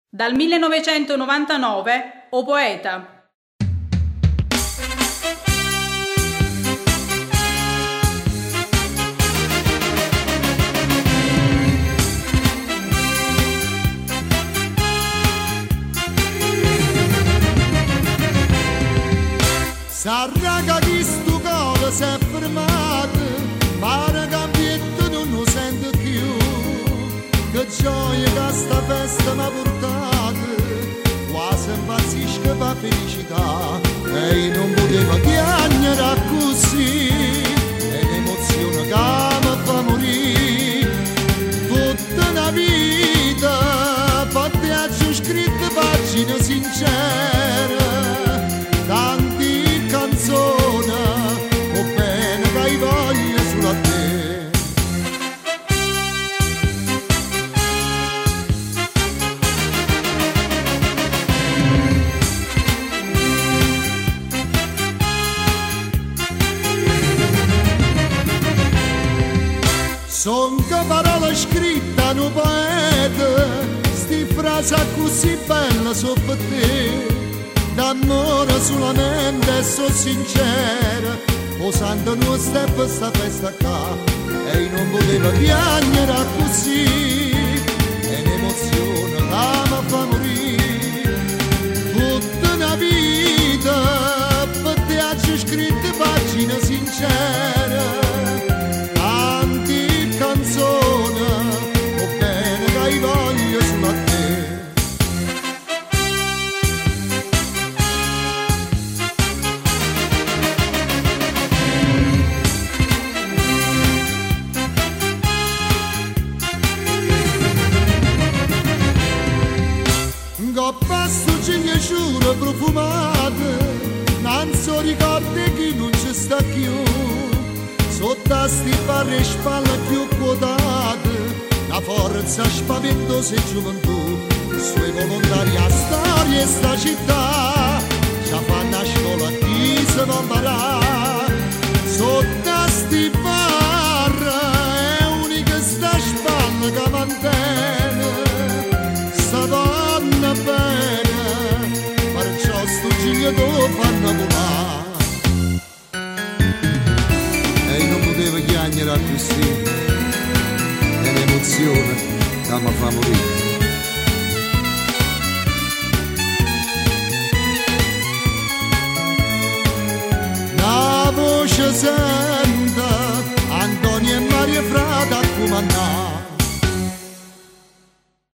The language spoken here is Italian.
Dal 1999 O poeta. S'arraga chi sto colo si è fermato, pare che ambiente non lo sento più, che gioia che sta festa mi ha portato, quasi impazzisco per felicità, e io non potevo piangere così, è l'emozione che mi fa morire, tutta una vita, per te ho scritto pagine sincere, tanti canzoni, o bene che hai voglia sulla te. Son che parola scritta in un poeta, sti frasi così bella so per te, d'amore solamente e so sincera, posando nostra per sta festa qua, e io non potevo piangere così, è un'emozione che mi fa morire, tutta una vita per te ho scritto pagine sincere, tanti canzoni, o bene che hai voglia sulla te. Pasto ciglia giuro profumate, non so ricordi che non ci sta più, sotto a sti barri e spalle più quotate, la forza spaventosa e gioventù, sui volontari a storia e sta città, ci fanno a scuola chi se va a imparare, sotto a sti barri è unica sta spalla che mantiene, sta donna bene, perciò sto giglio lo fanno volare. E io non potevo chiagnere così, è l'emozione che mi fa morire. La voce senta Antonio e Maria Frada a comandare,